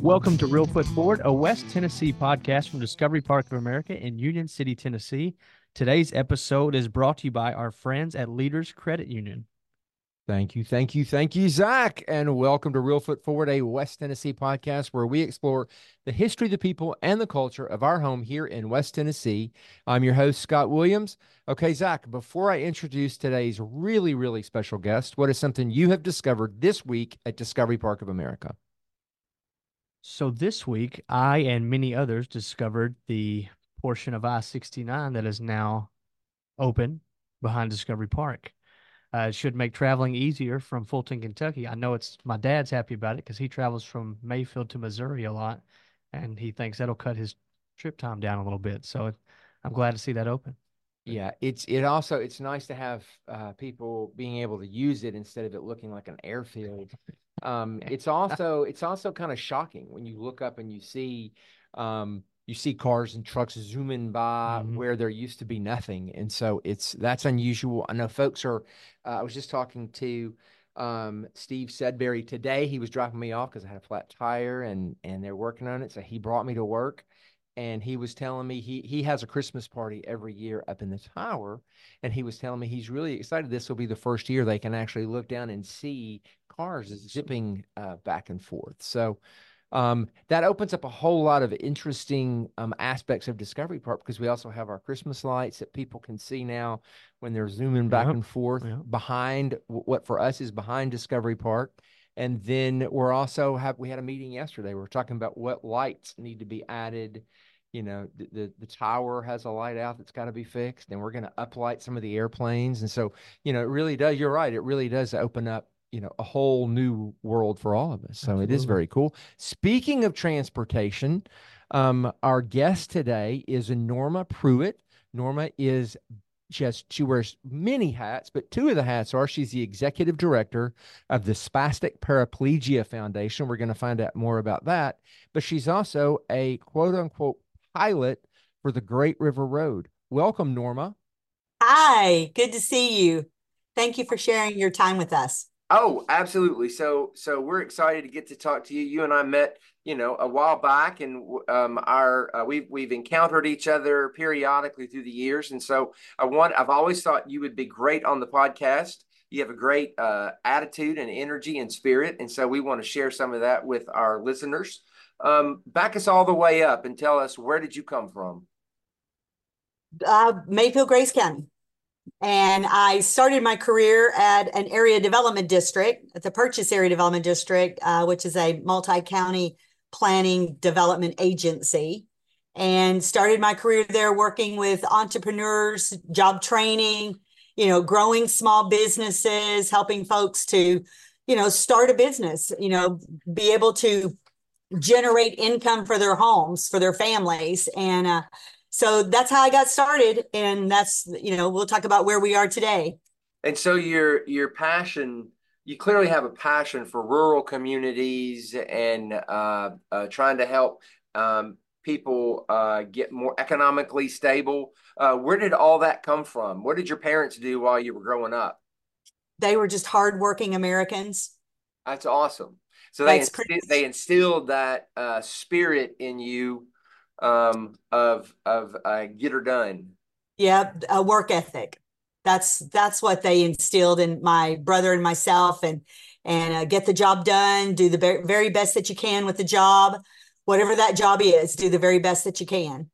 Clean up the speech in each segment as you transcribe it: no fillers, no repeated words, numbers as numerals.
Welcome to Real Foot Forward, a West Tennessee podcast from Discovery Park of America in Union City, Tennessee. Today's episode is brought to you by our friends at Leaders Credit Union. Thank you, Zach, and welcome to Real Foot Forward, a West Tennessee podcast where we explore the history, the people, and the culture of our home here in West Tennessee. I'm your host, Scott Williams. Okay, Zach, before I introduce today's really special guest, what is something you have discovered this week at Discovery Park of America? So this week, I and many others discovered the portion of I-69 that is now open behind Discovery Park. It should make traveling easier from Fulton, Kentucky. I know my dad's happy about it because he travels from Mayfield to Missouri a lot, and he thinks that'll cut his trip time down a little bit. So I'm glad to see that open. Yeah, it's nice to have people being able to use it instead of it looking like an airfield. It's also kind of shocking when you look up and you see cars and trucks zooming by where there used to be nothing. And so that's unusual. I know folks I was just talking to Steve Sedberry today. He was dropping me off because I had a flat tire and they're working on it. So he brought me to work. And he was telling me he has a Christmas party every year up in the tower. And he was telling me he's really excited. This will be the first year they can actually look down and see cars zipping back and forth. So that opens up a whole lot of interesting aspects of Discovery Park because we also have our Christmas lights that people can see now when they're zooming back and forth behind what for us is behind Discovery Park. And then we had a meeting yesterday. We're talking about what lights need to be added. You know, the tower has a light out that's got to be fixed, and we're going to uplight some of the airplanes. And so, it really does. You're right. It really does open up, a whole new world for all of us. So Absolutely. It is very cool. Speaking of transportation, our guest today is Norma Pruitt. Norma is she wears many hats, but two of the hats she's the executive director of the Spastic Paraplegia Foundation. We're going to find out more about that. But she's also a quote unquote pilot for the Great River Road. Welcome, Norma. Hi, good to see you. Thank you for sharing your time with us. Oh, absolutely. So we're excited to get to talk to you. You and I met, a while back, and we've encountered each other periodically through the years. And so I've always thought you would be great on the podcast. You have a great attitude and energy and spirit, and so we want to share some of that with our listeners. Back us all the way up and tell us, where did you come from? Mayfield, Grace County. And I started my career at an area development district, at the Purchase Area Development District, which is a multi-county planning development agency, and started my career there working with entrepreneurs, job training, growing small businesses, helping folks to, start a business, be able to generate income for their homes, for their families. And so that's how I got started. And that's, we'll talk about where we are today. And so your passion, you clearly have a passion for rural communities and trying to help people get more economically stable. Where did all that come from? What did your parents do while you were growing up? They were just hardworking Americans. That's awesome. So they instilled that spirit in you of get her done. Yeah, a work ethic. That's what they instilled in my brother and myself, and get the job done, do the very best that you can with the job, whatever that job is, do the very best that you can.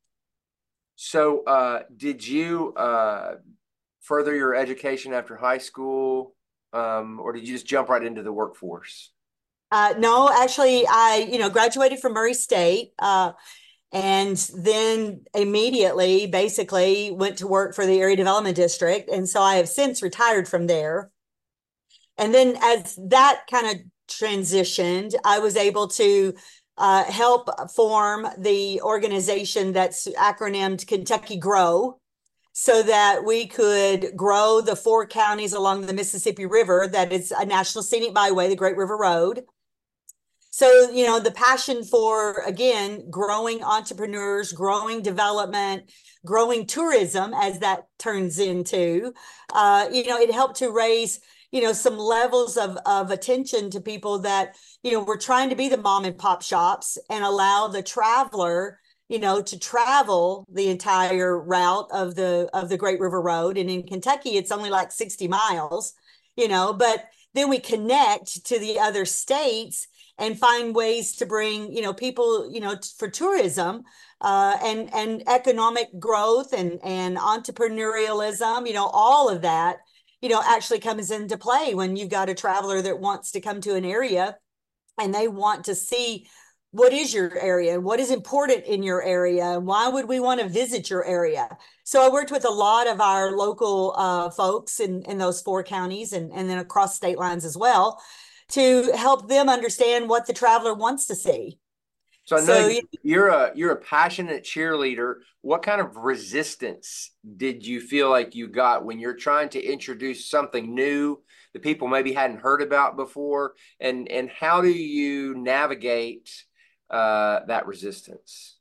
So did you further your education after high school, or did you just jump right into the workforce? No, actually, I graduated from Murray State, and then immediately, basically, went to work for the Area Development District, and so I have since retired from there. And then, as that kind of transitioned, I was able to help form the organization that's acronymed Kentucky Grow, so that we could grow the 4 counties along the Mississippi River that is a National Scenic Byway, the Great River Road. So, the passion for, again, growing entrepreneurs, growing development, growing tourism, as that turns into, it helped to raise, some levels of attention to people that, we're trying to be the mom and pop shops and allow the traveler, to travel the entire route of the Great River Road. And in Kentucky, it's only like 60 miles, but then we connect to the other states and find ways to bring, people, for tourism, and economic growth and entrepreneurialism, all of that, actually comes into play when you've got a traveler that wants to come to an area and they want to see what is your area, what is important in your area, and why would we want to visit your area. So I worked with a lot of our local folks in those 4 counties and then across state lines as well to help them understand what the traveler wants to see. So I know you're a passionate cheerleader. What kind of resistance did you feel like you got when you're trying to introduce something new that people maybe hadn't heard about before? And how do you navigate that resistance?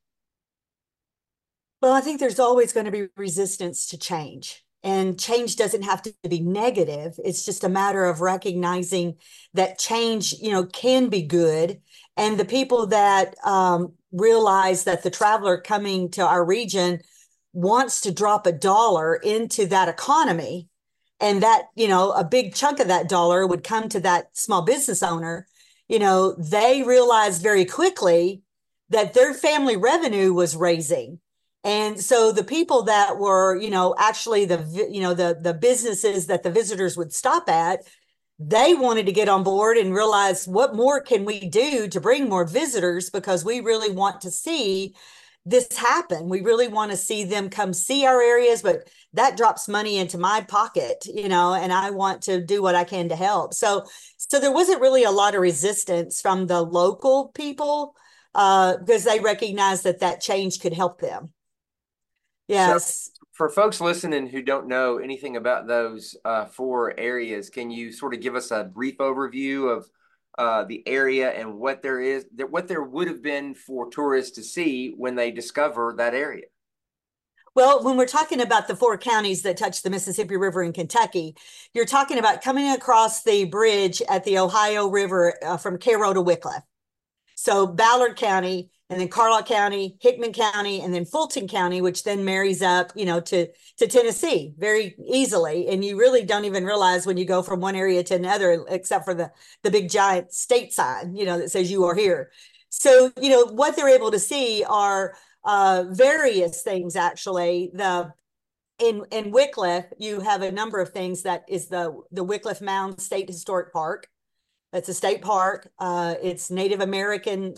Well, I think there's always going to be resistance to change. And change doesn't have to be negative. It's just a matter of recognizing that change, can be good. And the people that realize that the traveler coming to our region wants to drop $1 into that economy, and that, a big chunk of that dollar would come to that small business owner, they realized very quickly that their family revenue was raising. And so the people that were, actually the businesses that the visitors would stop at, they wanted to get on board and realize what more can we do to bring more visitors, because we really want to see this happen. We really want to see them come see our areas, but that drops money into my pocket, and I want to do what I can to help. So there wasn't really a lot of resistance from the local people because they recognized that change could help them. Yes. So for folks listening who don't know anything about those 4 areas, can you sort of give us a brief overview of the area and what there would have been for tourists to see when they discover that area? Well, when we're talking about the 4 counties that touch the Mississippi River in Kentucky, you're talking about coming across the bridge at the Ohio River from Cairo to Wickliffe. So Ballard County, and then Carlock County, Hickman County, and then Fulton County, which then marries up, to Tennessee very easily. And you really don't even realize when you go from one area to another, except for the big giant state sign, that says you are here. So, what they're able to see are various things, actually. In Wickliffe, you have a number of things. That is the Wickliffe Mound State Historic Park. That's a state park. It's Native American,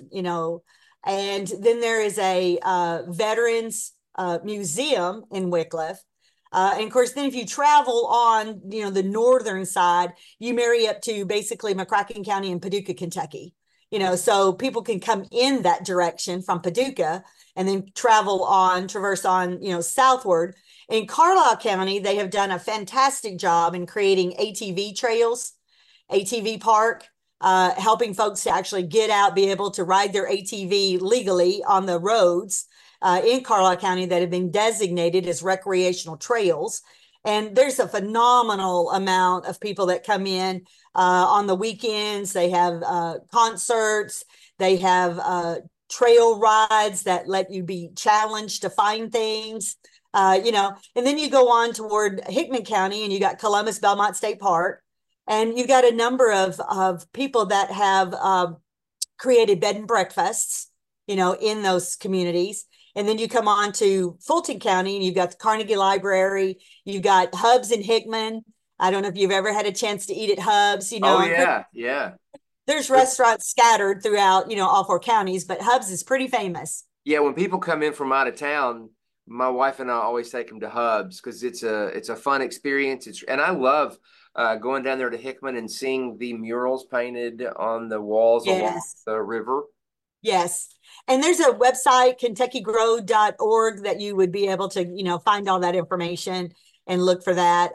and then there is a veterans museum in Wickliffe. And of course, then if you travel on, the northern side, you marry up to basically McCracken County and Paducah, Kentucky. So people can come in that direction from Paducah and then traverse on, southward. In Carlock County, they have done a fantastic job in creating ATV trails, ATV park, helping folks to actually get out, be able to ride their ATV legally on the roads in Carlock County that have been designated as recreational trails. And there's a phenomenal amount of people that come in on the weekends. They have concerts. They have trail rides that let you be challenged to find things. And then you go on toward Hickman County and you got Columbus Belmont State Park. And you've got a number of people that have created bed and breakfasts, in those communities. And then you come on to Fulton County and you've got the Carnegie Library. You've got Hubs in Hickman. I don't know if you've ever had a chance to eat at Hubs, Oh, yeah. There's restaurants scattered throughout, all 4 counties, but Hubs is pretty famous. Yeah, when people come in from out of town, my wife and I always take them to Hubs because it's a fun experience. And I love going down there to Hickman and seeing the murals painted on the walls along the river. Yes. And there's a website, KentuckyGrow.org, that you would be able to, find all that information and look for that.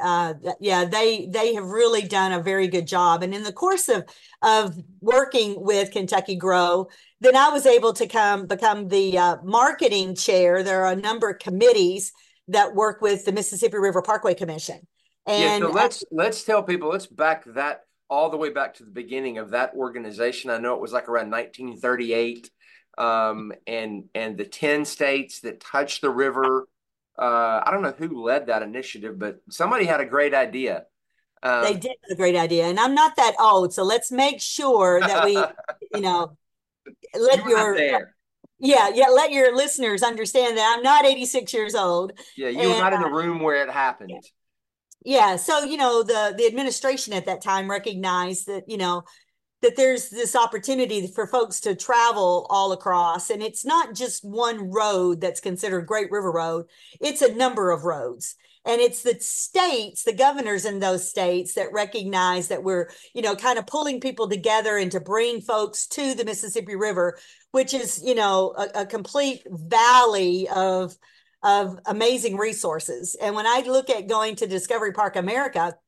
They have really done a very good job. And in the course of working with Kentucky Grow, then I was able to become the marketing chair. There are a number of committees that work with the Mississippi River Parkway Commission. Yeah, so And let's tell people, let's back that all the way back to the beginning of that organization. I know it was like around 1938, and the 10 states that touched the river. I don't know who led that initiative, but somebody had a great idea. they Um, did have a great idea. And I'm not that old, so let's make sure that we, you know, you let were not your there. yeah, let your listeners understand that I'm not 86 years old. Yeah, you were And not in the room where it happened. yeah, so the administration at that time recognized that, that there's this opportunity for folks to travel all across. And it's not just one road that's considered Great River Road, it's a number of roads. And it's the states, the governors in those states that recognize that we're, kind of pulling people together and to bring folks to the Mississippi River, which is, a complete valley of amazing resources. And when I look at going to Discovery Park America,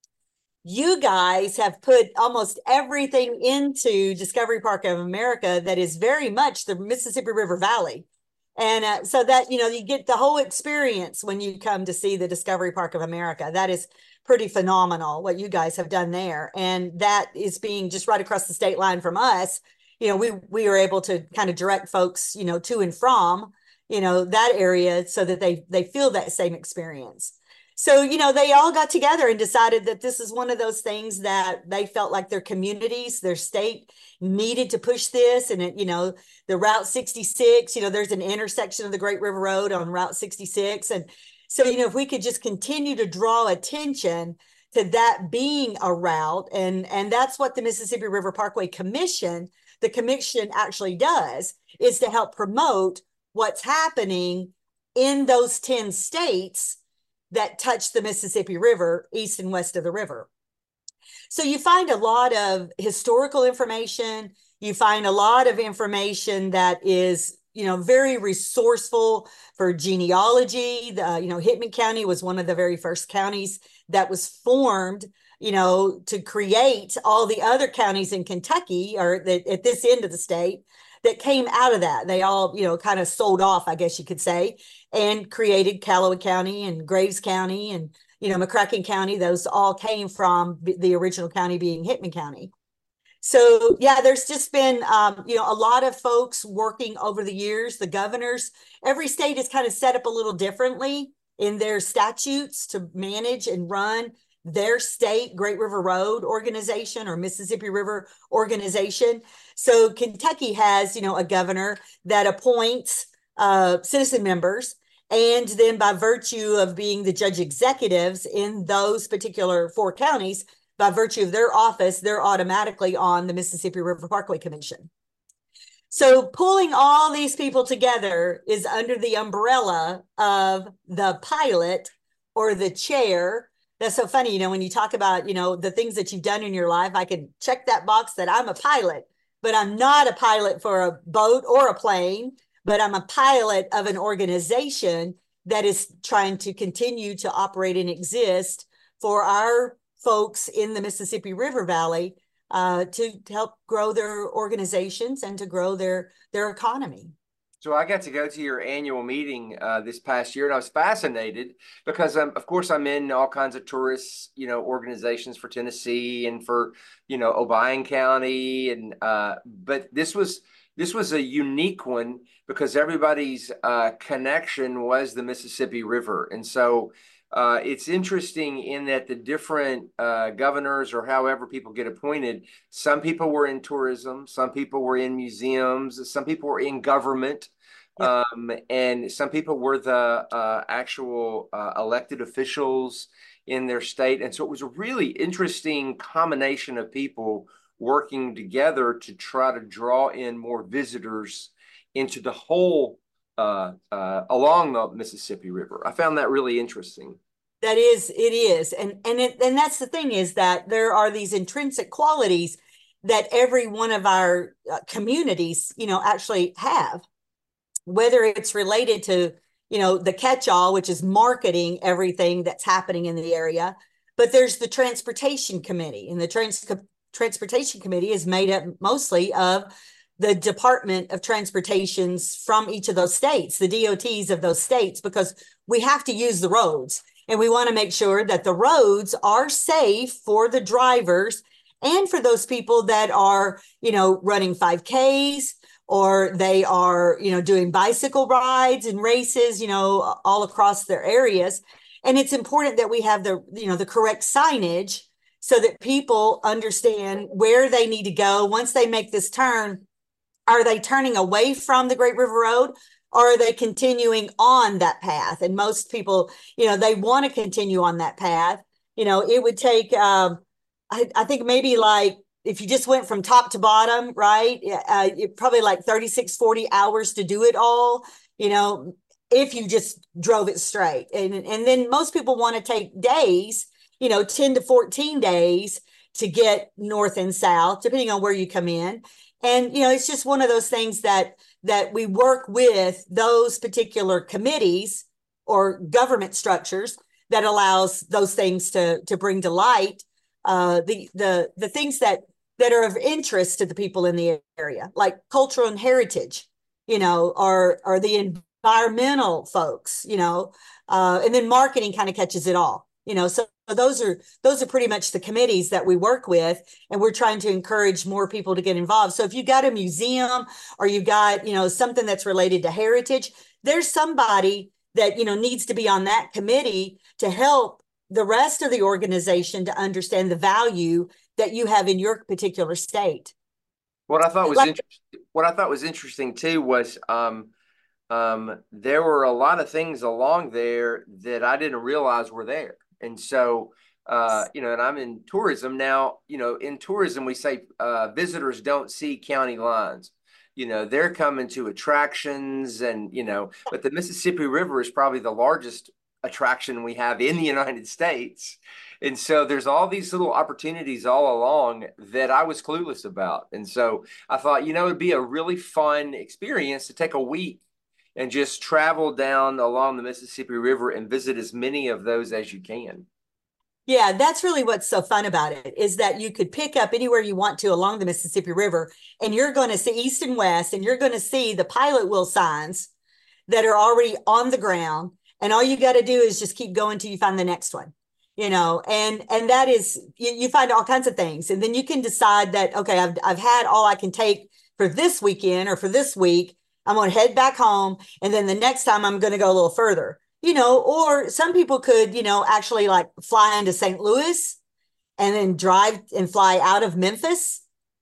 you guys have put almost everything into Discovery Park of America that is very much the Mississippi River Valley. And so that, you get the whole experience when you come to see the Discovery Park of America. That is pretty phenomenal what you guys have done there. And that is being just right across the state line from us. We are able to kind of direct folks, to and from, that area so that they feel that same experience. So, they all got together and decided that this is one of those things that they felt like their communities, their state needed to push this. And the Route 66, there's an intersection of the Great River Road on Route 66. And so, if we could just continue to draw attention to that being a route, and that's what the Mississippi River Parkway Commission, the commission actually does, is to help promote what's happening in those 10 states that touch the Mississippi River, east and west of the river. So you find a lot of historical information. You find a lot of information that is, very resourceful for genealogy. Hickman County was one of the very first counties that was formed, to create all the other counties in Kentucky or at this end of the state that came out of that. They all, kind of sold off, I guess you could say, and created Calloway County and Graves County and, McCracken County. Those all came from the original county being Hickman County. So yeah, there's just been, a lot of folks working over the years. The governors, every state is kind of set up a little differently in their statutes to manage and run their state Great River Road organization or Mississippi River organization. So Kentucky has, a governor that appoints citizen members. And then by virtue of being the judge executives in those particular 4 counties, by virtue of their office, they're automatically on the Mississippi River Parkway Commission. So pulling all these people together is under the umbrella of the pilot or the chair. That's so funny, when you talk about, the things that you've done in your life, I can check that box that I'm a pilot, but I'm not a pilot for a boat or a plane, but I'm a pilot of an organization that is trying to continue to operate and exist for our folks in the Mississippi River Valley to help grow their organizations and to grow their economy. So I got to go to your annual meeting this past year, and I was fascinated because, of course, I'm in all kinds of tourist, organizations for Tennessee and for, Obion County, and but this was a unique one because everybody's connection was the Mississippi River, and so it's interesting in that the different governors or however people get appointed, some people were in tourism, some people were in museums, some people were in government. Yep. And some people were the actual elected officials in their state. And so it was a really interesting combination of people working together to try to draw in more visitors into the whole along the Mississippi River. I found that really interesting. It is. And that's the thing, is that there are these intrinsic qualities that every one of our communities, actually have, whether it's related to, the catch-all, which is marketing everything that's happening in the area. But there's the transportation committee, and the transportation committee is made up mostly of the Department of Transportations from each of those states, the DOTs of those states, because we have to use the roads. And we want to make sure that the roads are safe for the drivers and for those people that are, running 5Ks, or they are, doing bicycle rides and races, all across their areas. And it's important that we have the correct signage so that people understand where they need to go once they make this turn. Are they turning away from the Great River Road, or are they continuing on that path? And most people, they want to continue on that path. It would take, I think maybe like, if you just went from top to bottom, right? Probably like 36, 40 hours to do it all, if you just drove it straight. And then most people want to take days, 10 to 14 days to get north and south, depending on where you come in. And, it's just one of those things that we work with those particular committees or government structures that allows those things to bring to light the things that are of interest to the people in the area, like cultural and heritage, or the environmental folks, and then marketing kind of catches it all, so those are pretty much the committees that we work with, and we're trying to encourage more people to get involved. So if you got a museum, or you got, something that's related to heritage, there's somebody that, needs to be on that committee to help the rest of the organization to understand the value that you have in your particular state. What I thought was interesting too was there were a lot of things along there that I didn't realize were there. And so, and I'm in tourism now. In tourism, we say visitors don't see county lines. They're coming to attractions, and but the Mississippi River is probably the largest attraction we have in the United States. And so there's all these little opportunities all along that I was clueless about. And so I thought, it'd be a really fun experience to take a week and just travel down along the Mississippi River and visit as many of those as you can. Yeah, that's really what's so fun about it, is that you could pick up anywhere you want to along the Mississippi River, and you're going to see east and west, and you're going to see the pilot wheel signs that are already on the ground. And all you got to do is just keep going till you find the next one, and that is, you find all kinds of things. And then you can decide that, okay, I've had all I can take for this weekend or for this week. I'm going to head back home. And then the next time I'm going to go a little further, or some people could, actually like fly into St. Louis and then drive and fly out of Memphis,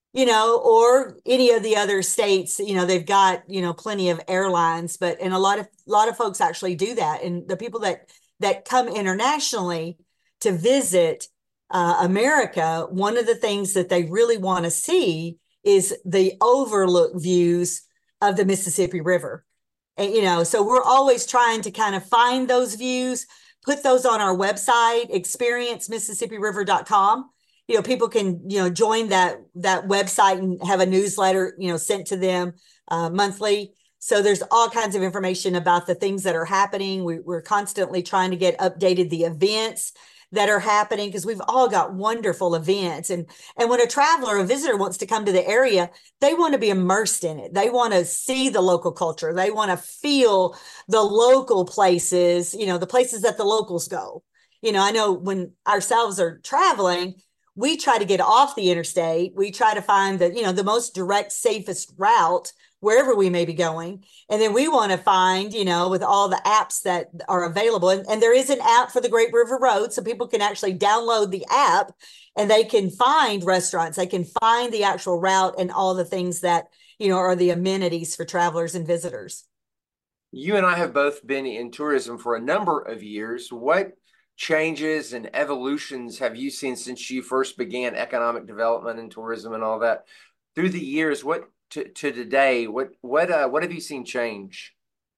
or any of the other states. They've got, plenty of airlines, and a lot of folks actually do that. And the people that come internationally to visit America, one of the things that they really want to see is the overlook views of the Mississippi River. And, so we're always trying to kind of find those views, put those on our website, experiencemississippiriver.com. People can, join that website and have a newsletter, sent to them monthly. So there's all kinds of information about the things that are happening. We're constantly trying to get updated the events that are happening, because we've all got wonderful events. And when a traveler, a visitor wants to come to the area, they want to be immersed in it. They want to see the local culture. They want to feel the local places, the places that the locals go. I know when ourselves are traveling, we try to get off the interstate. We try to find the most direct, safest route wherever we may be going. And then we want to find, with all the apps that are available. And there is an app for the Great River Road, so people can actually download the app and they can find restaurants. They can find the actual route and all the things that, are the amenities for travelers and visitors. You and I have both been in tourism for a number of years. What changes and evolutions have you seen since you first began economic development and tourism and all that through the years? What to today, what have you seen change?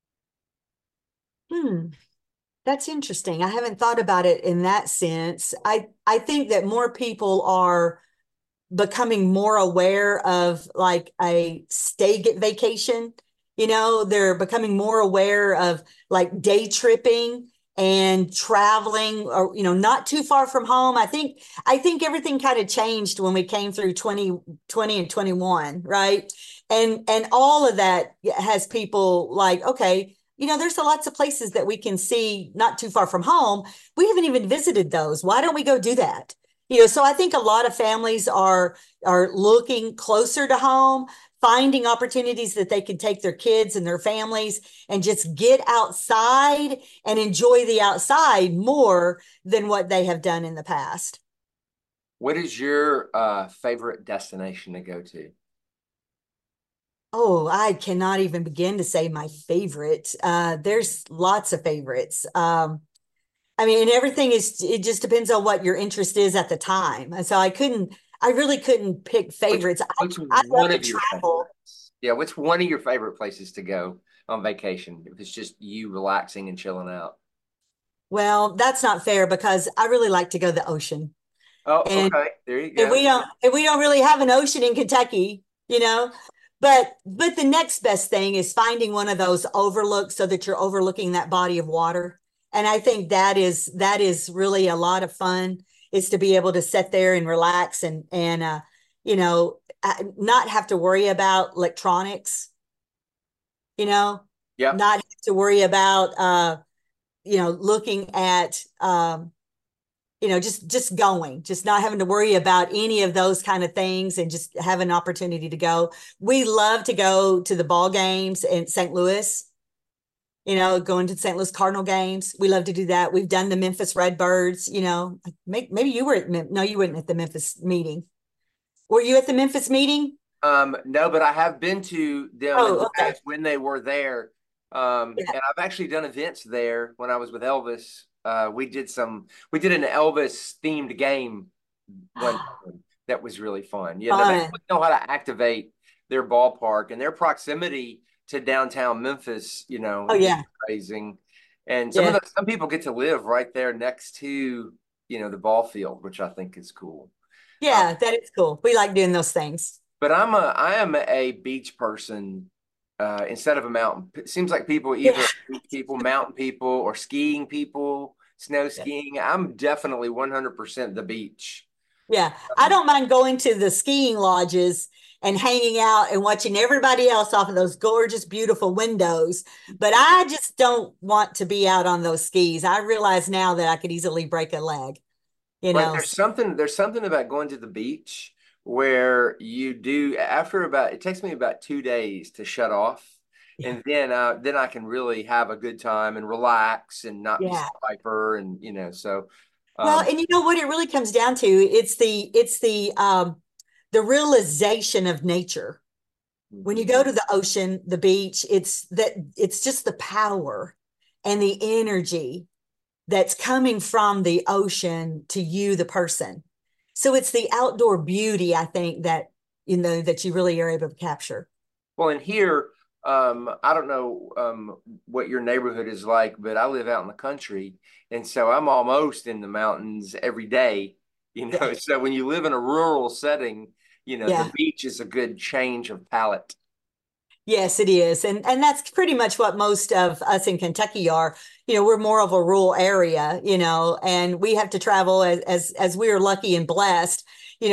That's interesting. I haven't thought about it in that sense. I think that more people are becoming more aware of like a vacation. They're becoming more aware of like day tripping and traveling, or not too far from home. I think everything kind of changed when we came through 2020 and 21, right? And all of that has people like, okay, there's lots of places that we can see not too far from home. We haven't even visited those. Why don't we go do that? So I think a lot of families are looking closer to home, finding opportunities that they can take their kids and their families and just get outside and enjoy the outside more than what they have done in the past. What is your favorite destination to go to? Oh, I cannot even begin to say my favorite. There's lots of favorites. I mean, and it just depends on what your interest is at the time. And so I really couldn't pick Which favorites. which I love one to of your travel. favorites? Yeah, what's one of your favorite places to go on vacation if it's just you relaxing and chilling out? Well, that's not fair because I really like to go to the ocean. Oh, And okay. There you and go. we don't really have an ocean in Kentucky. But the next best thing is finding one of those overlooks so that you're overlooking that body of water. And I think that is really a lot of fun, is to be able to sit there and relax and you know not have to worry about electronics, you know, Yep. not have to worry about looking at just going, just not having to worry about any of those kind of things and just have an opportunity to go. We love to go to the ball games in St. Louis, going to St. Louis Cardinal games. We love to do that. We've done the Memphis Redbirds, maybe you were no, you weren't at the Memphis meeting. Were you at the Memphis meeting? No, but I have been to them in Oh, the okay. past when they were there. Yeah. And I've actually done events there when I was with Elvis. We did an Elvis themed game one time that was really fun. Yeah, they Fun. really know how to activate their ballpark, and their proximity to downtown Memphis, Oh, is yeah. amazing. And Yeah. some people get to live right there next to, the ball field, which I think is cool. Um, Yeah, that is cool. We like doing those things. but I am a beach person instead of a mountain. It seems like people Yeah. either beach people, mountain people, or skiing people, snow Yeah. skiing. I'm definitely 100% the beach. Yeah, I don't mind going to the skiing lodges and hanging out and watching everybody else off of those gorgeous, beautiful windows. But I just don't want to be out on those skis. I realize now that I could easily break a leg, you Right. know. There's something about going to the beach where you do after about it takes me about 2 days to shut off. Yeah. And then I can really have a good time and relax and not be so Yeah. hyper and so Well, um and you know what it really comes down to? It's the realization of nature. When you mhm. go to the ocean, the beach, it's just the power and the energy that's coming from the ocean to you, the person. So it's the outdoor beauty, I think, that you really are able to capture. Well, in here, I don't know what your neighborhood is like, but I live out in the country, and so I'm almost in the mountains every day. Yeah. So when you live in a rural setting, the Yeah. beach is a good change of palette. Yes, it is. And that's pretty much what most of us in Kentucky are. We're more of a rural area, and we have to travel as we're lucky and blessed.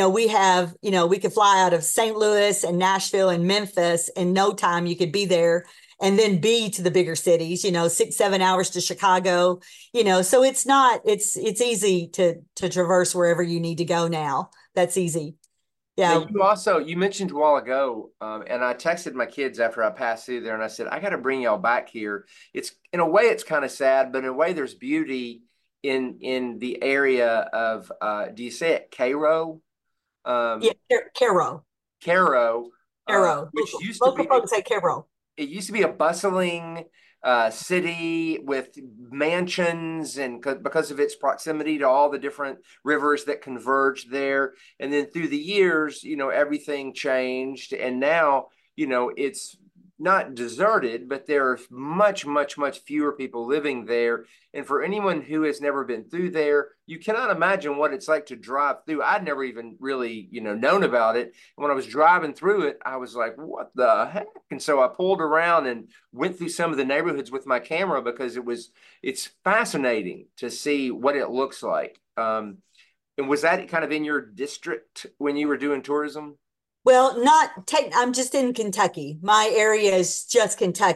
We could fly out of St. Louis and Nashville and Memphis in no time. You could be there and then be to the bigger cities, 6, 7 hours to Chicago, so it's easy to traverse wherever you need to go now. That's easy. Now, Yeah. you mentioned a while ago, and I texted my kids after I passed through there, and I said, I got to bring y'all back here. It's in a way, it's kind of sad, but in a way, there's beauty in the area of, do you say it, Cairo? Yeah. Um, Caro. Cairo, Caro. which used to Local be folks say Caro. it used to be a bustling city with mansions and because of its proximity to all the different rivers that converge there. And then through the years, everything changed. And now, it's not deserted, but there are much, much, much fewer people living there. And for anyone who has never been through there, you cannot imagine what it's like to drive through. I'd never even really, known about it. And when I was driving through it, I was like, what the heck? And so I pulled around and went through some of the neighborhoods with my camera because it's fascinating to see what it looks like. And was that kind of in your district when you were doing tourism? Well, not tech. I'm just in Kentucky. My area is just Kentucky.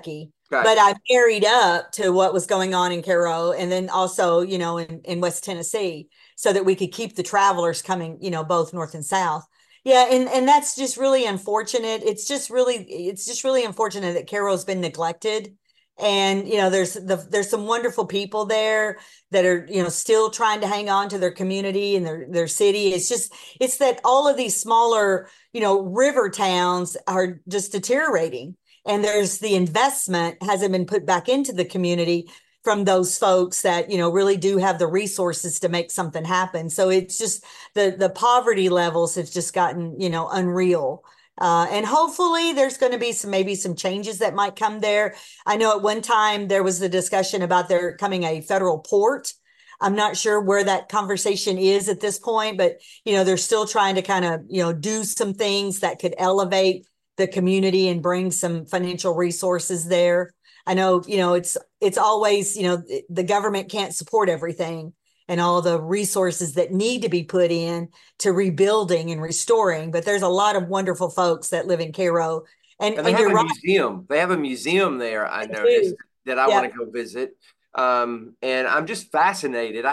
Okay. but I married up to what was going on in Cairo and then also, in West Tennessee so that we could keep the travelers coming, both north and south. Yeah, and that's just really unfortunate. It's just really unfortunate that Cairo's been neglected. And there's some wonderful people there that are still trying to hang on to their community and their city. It's that all of these smaller river towns are just deteriorating, and there's the investment hasn't been put back into the community from those folks that really do have the resources to make something happen. So it's just the poverty levels have just gotten unreal. And hopefully there's going to be maybe some changes that might come there. I know at one time there was the discussion about there coming a federal port. I'm not sure where that conversation is at this point, but they're still trying to kind of do some things that could elevate the community and bring some financial resources there. I know it's always the government can't support everything and all the resources that need to be put in to rebuilding and restoring. But there's a lot of wonderful folks that live in Cairo. And they have you're a right. museum. They have a museum there, I noticed, Too. that I want Yep. to go visit. And I'm just fascinated.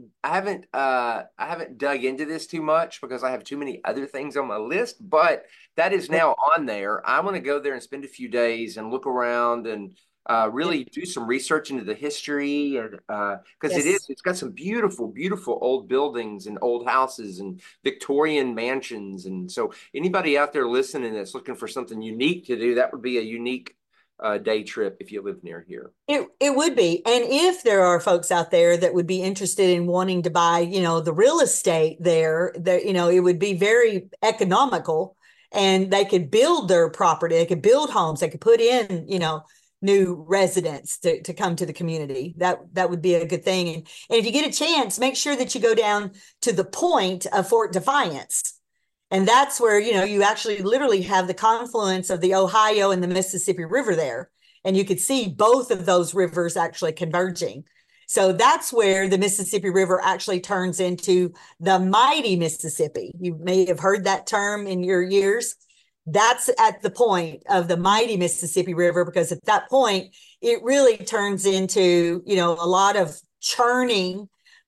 I haven't dug into this too much because I have too many other things on my list, but that is now on there. I want to go there and spend a few days and look around and really do some research into the history, and because Yes. it's got some beautiful, beautiful old buildings and old houses and Victorian mansions. And so anybody out there listening that's looking for something unique to do, that would be a unique day trip if you live near here. It would be. And if there are folks out there that would be interested in wanting to buy, the real estate there, that, it would be very economical and they could build their property. They could build homes. They could put in, new residents to come to the community. That would be a good thing. And if you get a chance, make sure that you go down to the point of Fort Defiance. And that's where, you actually literally have the confluence of the Ohio and the Mississippi River there. And you could see both of those rivers actually converging. So that's where the Mississippi River actually turns into the mighty Mississippi. You may have heard that term in your years. That's at the point of the mighty Mississippi River, because at that point, it really turns into, a lot of churning,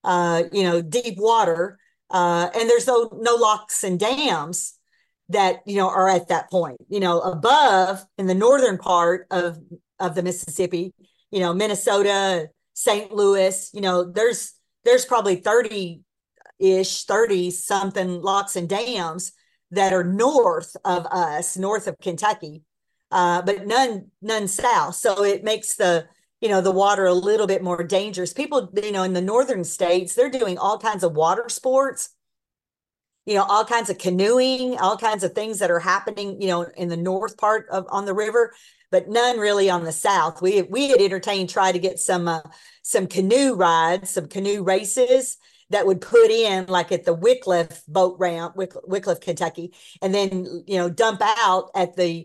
deep water, and there's no locks and dams that are at that point. Above in the northern part of the Mississippi, Minnesota, St. Louis, there's probably 30 something locks and dams that are north of us, north of Kentucky, but none south. So it makes the water a little bit more dangerous. People, in the northern states, they're doing all kinds of water sports, all kinds of canoeing, all kinds of things that are happening, in the north part of on the river, but none really on the south. We had entertained, try to get some canoe rides, some canoe races that would put in like at the Wickliffe boat ramp, Wickliffe, Kentucky, and then dump out at the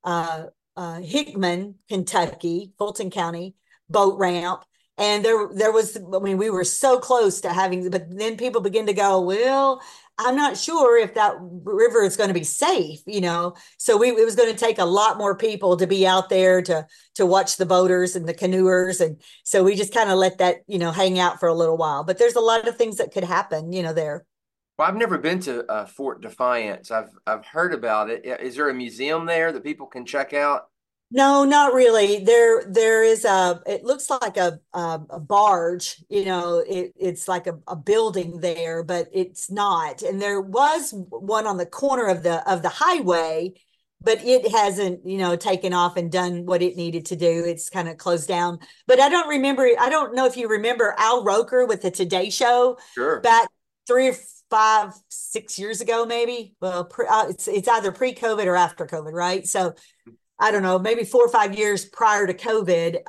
Hickman, Kentucky, Fulton County boat ramp. And there was, I mean, we were so close to having, but then people begin to go, well, I'm not sure if that river is going to be safe, So it was going to take a lot more people to be out there to watch the boaters and the canoers, and so we just kind of let that hang out for a little while. But there's a lot of things that could happen, there. Well, I've never been to Fort Defiance. I've heard about it. Is there a museum there that people can check out? No, not really. There is it looks like a barge, it's like a building there, but it's not. And there was one on the corner of the highway, but it hasn't, taken off and done what it needed to do. It's kind of closed down. But I don't know if you remember Al Roker with the Today Show Sure. back 3 or 5, 6 years ago, maybe. Well, it's either pre-COVID or after COVID, right? So I don't know, maybe 4 or 5 years prior to COVID,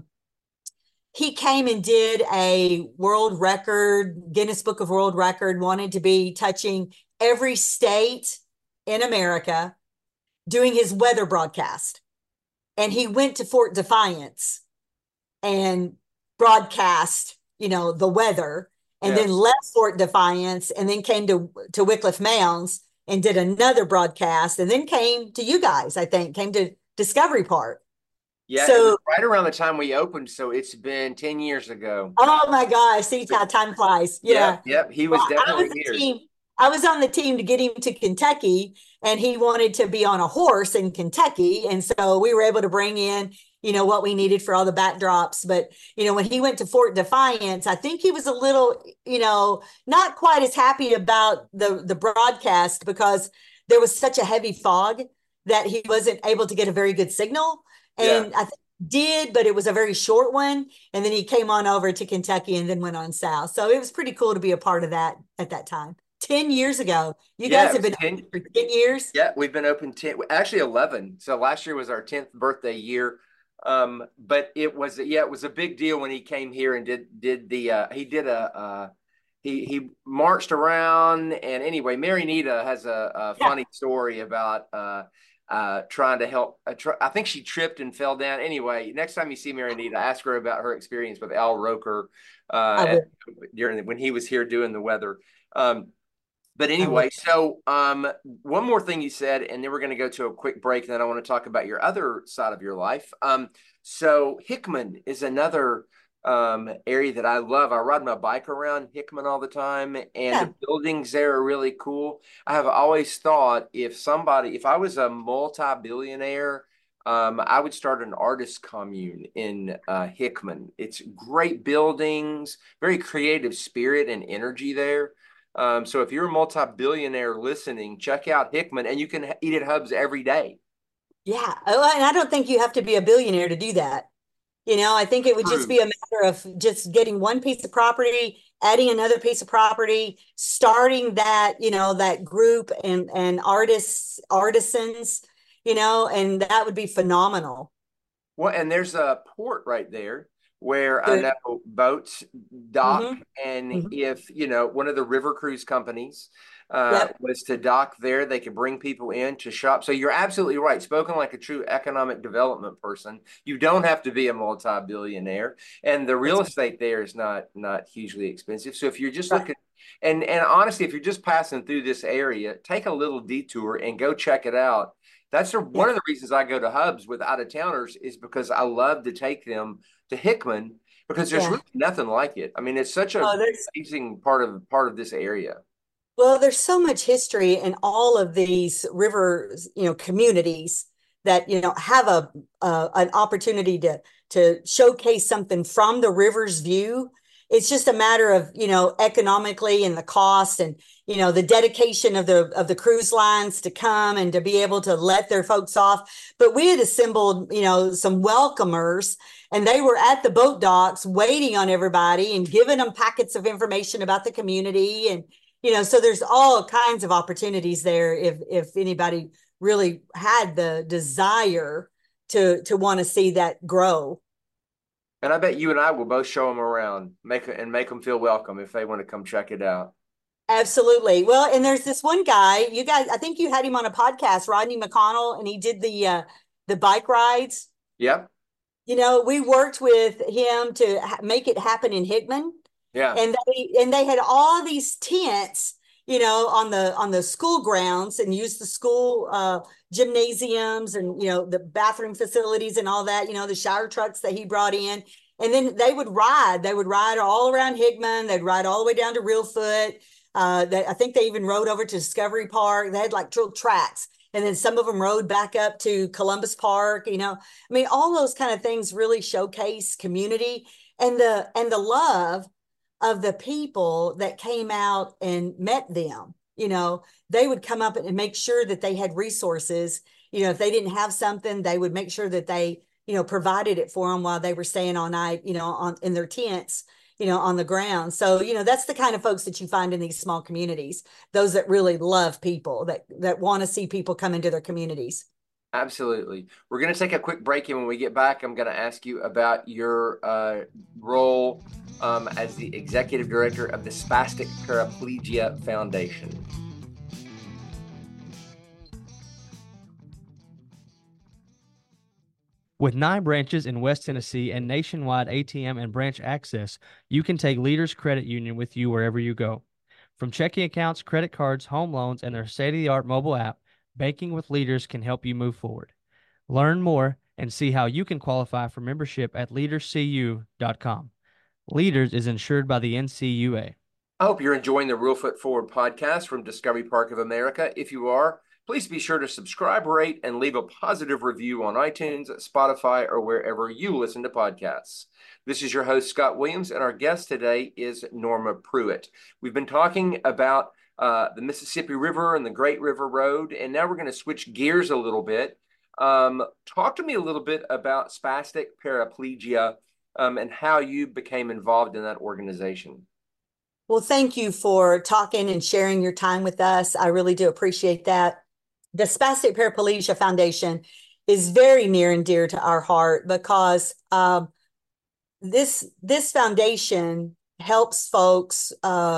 he came and did a world record, Guinness Book of World Record, wanted to be touching every state in America, doing his weather broadcast. And he went to Fort Defiance and broadcast, the weather, and then left Fort Defiance and then came to Wickliffe Mounds and did another broadcast, and then came to you guys, I think, came to Discovery Park. Yeah, it was So, right around the time we opened, so it's been 10 years ago. oh my gosh, see how time flies. Yep, Yeah. yep, he Well, was definitely here. I was on the team to get him to Kentucky, and he wanted to be on a horse in Kentucky. And so we were able to bring in, what we needed for all the backdrops. But, when he went to Fort Defiance, I think he was a little, not quite as happy about the broadcast because there was such a heavy fog that he wasn't able to get a very good signal. Yeah. And I think he did, but it was a very short one. And then he came on over to Kentucky and then went on south. So it was pretty cool to be a part of that at that time. 10 years ago. You Yeah, guys it have was been 10. open for 10 years? Yeah, we've been open 10, actually 11. So last year was our 10th birthday year. But it was a big deal when he came here and did the he did a he marched around. And anyway, Mary Nita has a Yeah. funny story about trying to help. I think she tripped and fell down. Anyway, next time you see Mary Nita, ask her about her experience with Al Roker I will. during when he was here doing the weather. Um, but I will. anyway, so one more thing you said, and then we're going to go to a quick break. And then I want to talk about your other side of your life. So Hickman is another area that I love. I ride my bike around Hickman all the time, and Yeah. the buildings there are really cool. I have always thought if I was a multi-billionaire, I would start an artist commune in Hickman. It's great buildings, very creative spirit and energy there. So if you're a multi-billionaire listening, check out Hickman, and you can eat at Hub's every day. Yeah. Oh, and I don't think you have to be a billionaire to do that. I think it would just True. be a matter of just getting one piece of property, adding another piece of property, starting that group and artisans, and that would be phenomenal. Well, and there's a port right there where I There, know boats dock. hmm And hmm if, one of the river cruise companies Yep. was to dock there, they could bring people in to shop. So you're absolutely right. Spoken like a true economic development person. You don't have to be a multi-billionaire. And the real That's estate there is not hugely expensive. So if you're just right. looking, and honestly, if you're just passing through this area, take a little detour and go check it out. That's Yeah. one of the reasons I go to Hubs with out of towners, is because I love to take them to Hickman, because there's Yeah. really nothing like it. I mean, it's such a Oh, amazing part of this area. there's so much history in all of these river, communities that, have an opportunity to showcase something from the river's view. It's just a matter of, economically and the cost and, the dedication of the cruise lines to come and to be able to let their folks off. But we had assembled, some welcomers, and they were at the boat docks waiting on everybody and giving them packets of information about the community. And so there's all kinds of opportunities there if anybody really had the desire to want to see that grow. And I bet you and I will both show them around, make them feel welcome if they want to come check it out. Absolutely. Well, and there's this one guy, you guys, I think you had him on a podcast, Rodney McConnell, and he did the bike rides. Yep. We worked with him to make it happen in Hickman. Yeah. And they had all these tents, on the school grounds, and used the school gymnasiums and the bathroom facilities and all that, the shower trucks that he brought in. And then they would ride all around Hickman. They'd ride all the way down to Reelfoot. I think they even rode over to Discovery Park. They had like little tracks. And then some of them rode back up to Columbus Park. I mean, all those kind of things really showcase community and the love of the people that came out and met them. They would come up and make sure that they had resources. If they didn't have something, they would make sure that they, provided it for them while they were staying all night, in their tents, on the ground. So, that's the kind of folks that you find in these small communities, those that really love people, that want to see people come into their communities. Absolutely. We're going to take a quick break, and when we get back, I'm going to ask you about your role as the executive director of the Spastic Paraplegia Foundation. With 9 branches in West Tennessee and nationwide ATM and branch access, you can take Leaders Credit Union with you wherever you go. From checking accounts, credit cards, home loans, and their state-of-the-art mobile app, banking with Leaders can help you move forward. Learn more and see how you can qualify for membership at leaderscu.com. Leaders is insured by the NCUA. I hope you're enjoying the Real Foot Forward podcast from Discovery Park of America. If you are, please be sure to subscribe, rate, and leave a positive review on iTunes, Spotify, or wherever you listen to podcasts. This is your host, Scott Williams, and our guest today is Norma Pruitt. We've been talking about the Mississippi River and the Great River Road, and now we're going to switch gears a little bit. Talk to me a little bit about spastic paraplegia and how you became involved in that organization. Well, thank you for talking and sharing your time with us. I really do appreciate that. The Spastic Paraplegia Foundation is very near and dear to our heart because this foundation helps folks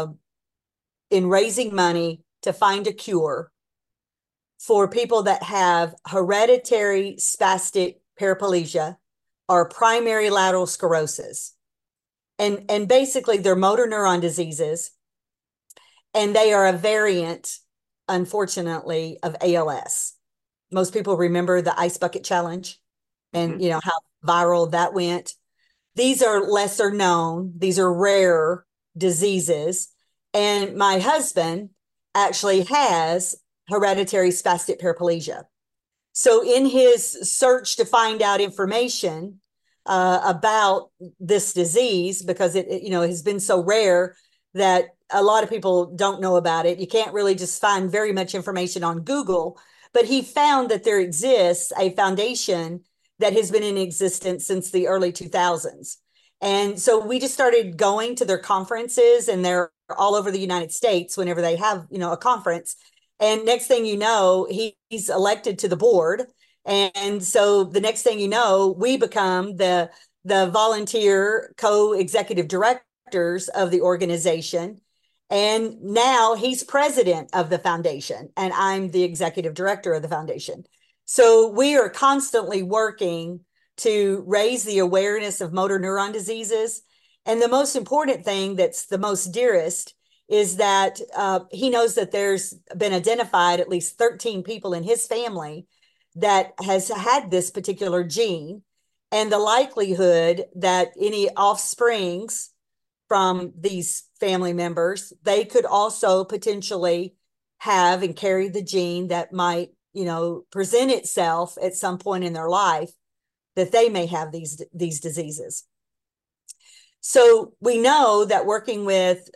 in raising money to find a cure for people that have hereditary spastic paraplegia or primary lateral sclerosis. And basically they're motor neuron diseases, and they are a variant, unfortunately, of ALS. Most people remember the Ice Bucket Challenge and you know how viral that went. These are lesser known, these are rare diseases. And my husband actually has hereditary spastic paraplegia. So in his search to find out information about this disease, because it has been so rare that a lot of people don't know about it. You can't really just find very much information on Google, but he found that there exists a foundation that has been in existence since the early 2000s. And so we just started going to their conferences, and they're all over the United States whenever they have, a conference. And next thing you know, he's elected to the board. And so the next thing you know, we become the volunteer co-executive directors of the organization. And now he's president of the foundation, and I'm the executive director of the foundation. So we are constantly working to raise the awareness of motor neuron diseases. And the most important thing that's the most dearest is that he knows that there's been identified at least 13 people in his family that has had this particular gene, and the likelihood that any offsprings from these family members, they could also potentially have and carry the gene that might, present itself at some point in their life, that they may have these diseases. So we know that working with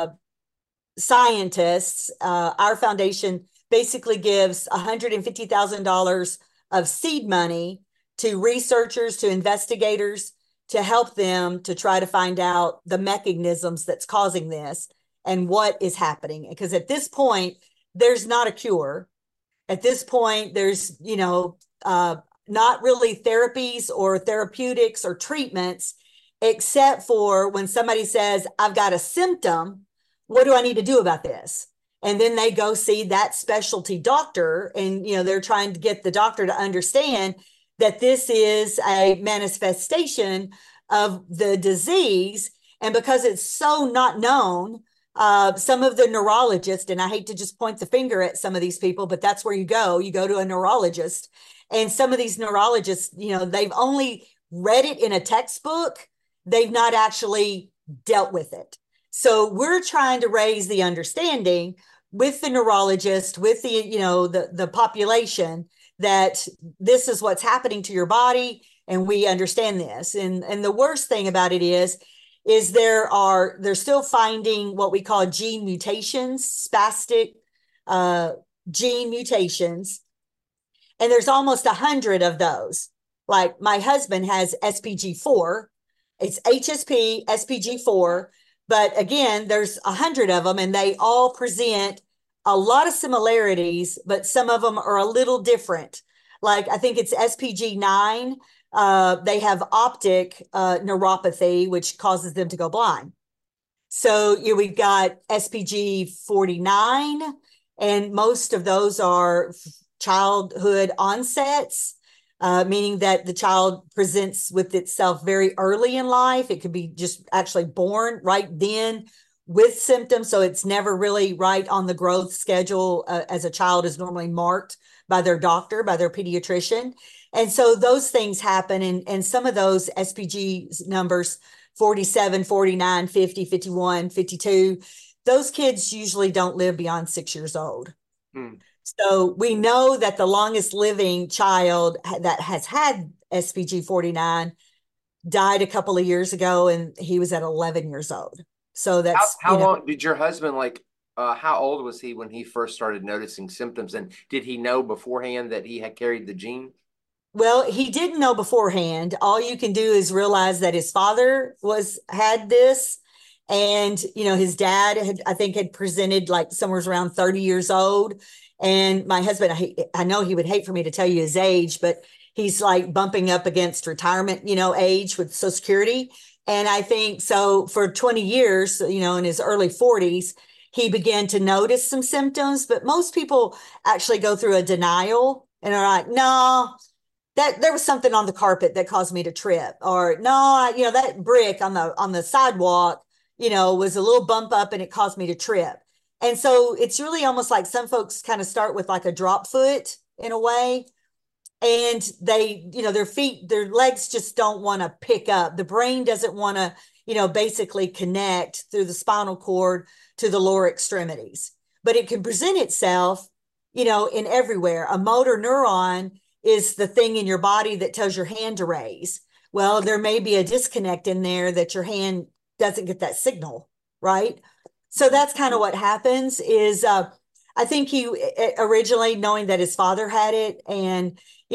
scientists, our foundation basically gives $150,000 of seed money to researchers, to investigators, to help them to try to find out the mechanisms that's causing this and what is happening. Because at this point, there's not a cure. At this point, there's, not really therapies or therapeutics or treatments, except for when somebody says, I've got a symptom, what do I need to do about this? And then they go see that specialty doctor, and they're trying to get the doctor to understand that this is a manifestation of the disease. And because it's so not known, some of the neurologists, and I hate to just point the finger at some of these people, but that's where you go to a neurologist. And some of these neurologists, they've only read it in a textbook. They've not actually dealt with it. So we're trying to raise the understanding with the neurologist, with the population, that this is what's happening to your body, and we understand this. And the worst thing about it is they're still finding what we call gene mutations, spastic gene mutations, and there's almost 100 of those. Like my husband has SPG4, it's HSP SPG4. But again, there's 100 of them, and they all present a lot of similarities, but some of them are a little different. Like I think it's SPG9. They have optic neuropathy, which causes them to go blind. So we've got SPG49, and most of those are childhood onsets. Meaning that the child presents with itself very early in life. It could be just actually born right then with symptoms. So it's never really right on the growth schedule as a child is normally marked by their doctor, by their pediatrician. And so those things happen. And some of those SPG numbers, 47, 49, 50, 51, 52, those kids usually don't live beyond 6 years old. So we know that the longest living child that has had SPG 49 died a couple of years ago, and he was at 11 years old. So that's how long did your husband how old was he when he first started noticing symptoms? And did he know beforehand that he had carried the gene? Well, he didn't know beforehand. All you can do is realize that his father had this, and his dad had presented like somewhere around 30 years old. And my husband, I know he would hate for me to tell you his age, but he's like bumping up against retirement, age with Social Security. And I think so for 20 years, in his early 40s, he began to notice some symptoms. But most people actually go through a denial and are like, no, that there was something on the carpet that caused me to trip, or no, that brick on the sidewalk, was a little bump up and it caused me to trip. And so it's really almost like some folks kind of start with like a drop foot in a way, and they, their legs just don't want to pick up. The brain doesn't want to, basically connect through the spinal cord to the lower extremities. But it can present itself, in everywhere. A motor neuron is the thing in your body that tells your hand to raise. Well, there may be a disconnect in there that your hand doesn't get that signal, right? So that's kind of what happens is I think he originally, knowing that his father had it, and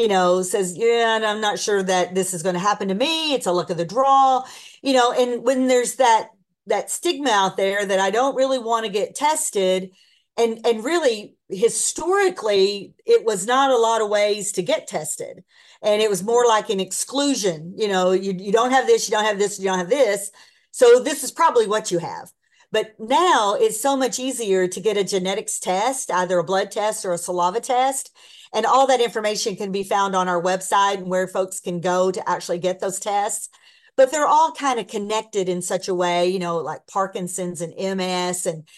says, yeah, I'm not sure that this is going to happen to me. It's a luck of the draw, and when there's that stigma out there that I don't really want to get tested, and really historically, it was not a lot of ways to get tested. And it was more like an exclusion, you don't have this, you don't have this, you don't have this. So this is probably what you have. But now it's so much easier to get a genetics test, either a blood test or a saliva test. And all that information can be found on our website, and where folks can go to actually get those tests. But they're all kind of connected in such a way, like Parkinson's and MS and,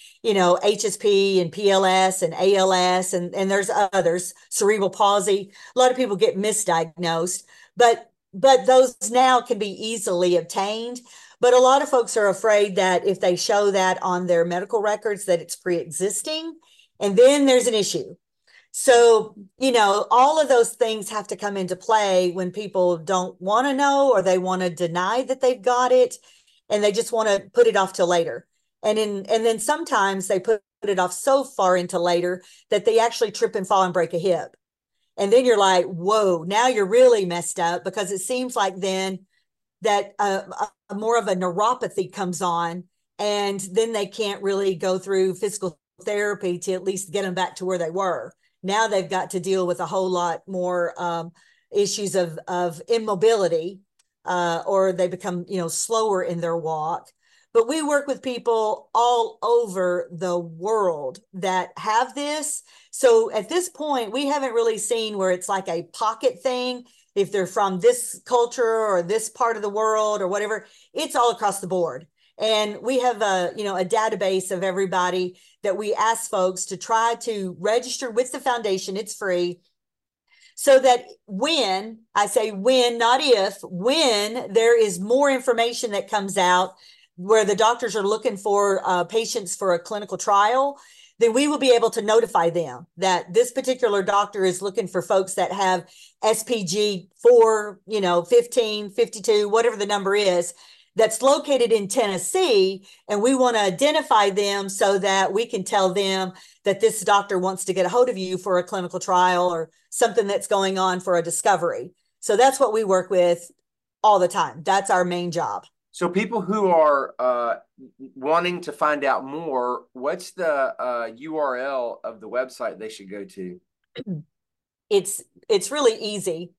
HSP and PLS and ALS, and there's others, cerebral palsy. A lot of people get misdiagnosed, but those now can be easily obtained. But a lot of folks are afraid that if they show that on their medical records, that it's pre-existing, and then there's an issue. So, all of those things have to come into play when people don't want to know, or they want to deny that they've got it, and they just want to put it off till later. And then sometimes they put it off so far into later that they actually trip and fall and break a hip. And then you're like, whoa, now you're really messed up, because it seems like then that more of a neuropathy comes on, and then they can't really go through physical therapy to at least get them back to where they were. Now they've got to deal with a whole lot more issues of immobility, or they become, slower in their walk. But we work with people all over the world that have this. So at this point, we haven't really seen where it's like a pocket thing. If they're from this culture or this part of the world or whatever, it's all across the board. And we have a database of everybody that we ask folks to try to register with the foundation. It's free. So that when, I say when, not if, when there is more information that comes out where the doctors are looking for patients for a clinical trial, then we will be able to notify them that this particular doctor is looking for folks that have SPG 4, 15, 52, whatever the number is, that's located in Tennessee. And we want to identify them so that we can tell them that this doctor wants to get a hold of you for a clinical trial or something that's going on for a discovery. So that's what we work with all the time. That's our main job. So people who are wanting to find out more, what's the URL of the website they should go to? It's really easy.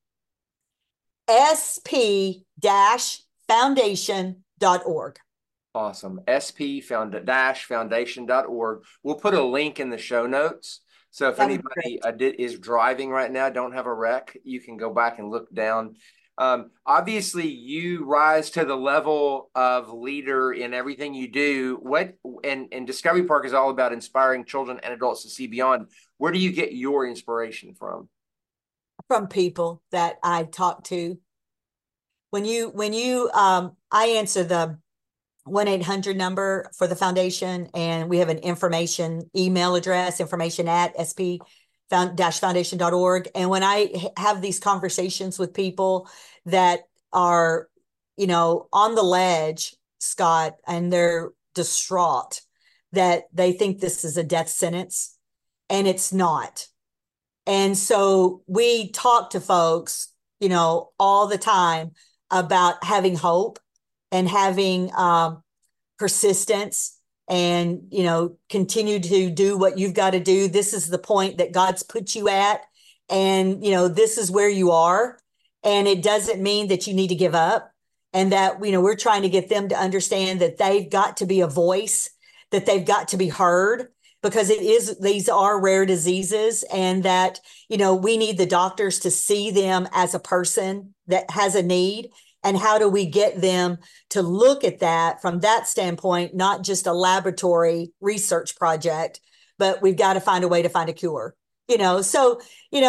sp-foundation.org. Awesome. sp-foundation.org. We'll put a link in the show notes. So if anybody is driving right now, don't have a wreck, you can go back and look down Obviously, you rise to the level of leader in everything you do. And Discovery Park is all about inspiring children and adults to see beyond. Where do you get your inspiration from? From people that I talk to. I answer the 1-800 number for the foundation, and we have an information email address, information@sp-foundation.org. And when I have these conversations with people that are, on the ledge, Scott, and they're distraught that they think this is a death sentence, and it's not. And so we talk to folks, all the time about having hope and having persistence and, continue to do what you've got to do. This is the point that God's put you at. And, this is where you are. And it doesn't mean that you need to give up. And that, we're trying to get them to understand that they've got to be a voice, that they've got to be heard, because these are rare diseases, and that, we need the doctors to see them as a person that has a need. And how do we get them to look at that from that standpoint, not just a laboratory research project, but we've got to find a way to find a cure. So,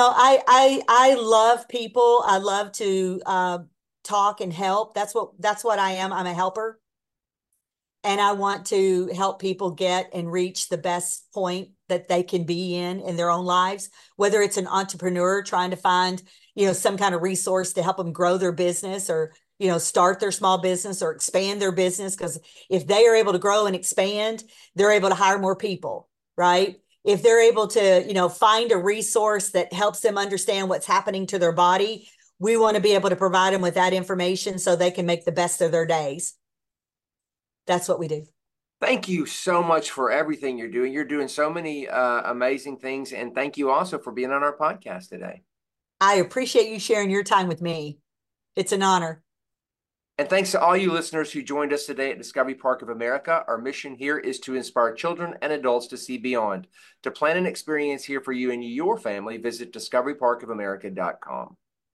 I love people. I love to talk and help. That's what I am. I'm a helper. And I want to help people get and reach the best point that they can be in their own lives, whether it's an entrepreneur trying to find, some kind of resource to help them grow their business, or, start their small business or expand their business. Because if they are able to grow and expand, they're able to hire more people, right? If they're able to, find a resource that helps them understand what's happening to their body, we want to be able to provide them with that information so they can make the best of their days. That's what we do. Thank you so much for everything you're doing. You're doing so many amazing things. And thank you also for being on our podcast today. I appreciate you sharing your time with me. It's an honor. And thanks to all you listeners who joined us today at Discovery Park of America. Our mission here is to inspire children and adults to see beyond. To plan an experience here for you and your family, visit discoveryparkofamerica.com.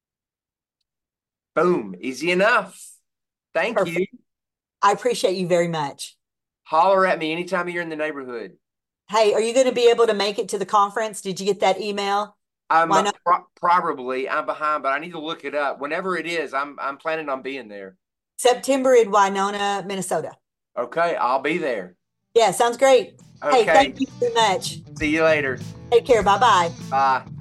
Boom. Easy enough. Thank Perfect. you. I appreciate you very much. Holler at me anytime you're in the neighborhood. Hey, are you going to be able to make it to the conference? Did you get that email? Probably. I'm behind, but I need to look it up. Whenever it is, I'm planning on being there. September in Winona, Minnesota. Okay, I'll be there. Yeah, sounds great. Okay. Hey, thank you very much. See you later. Take care. Bye-bye. Bye.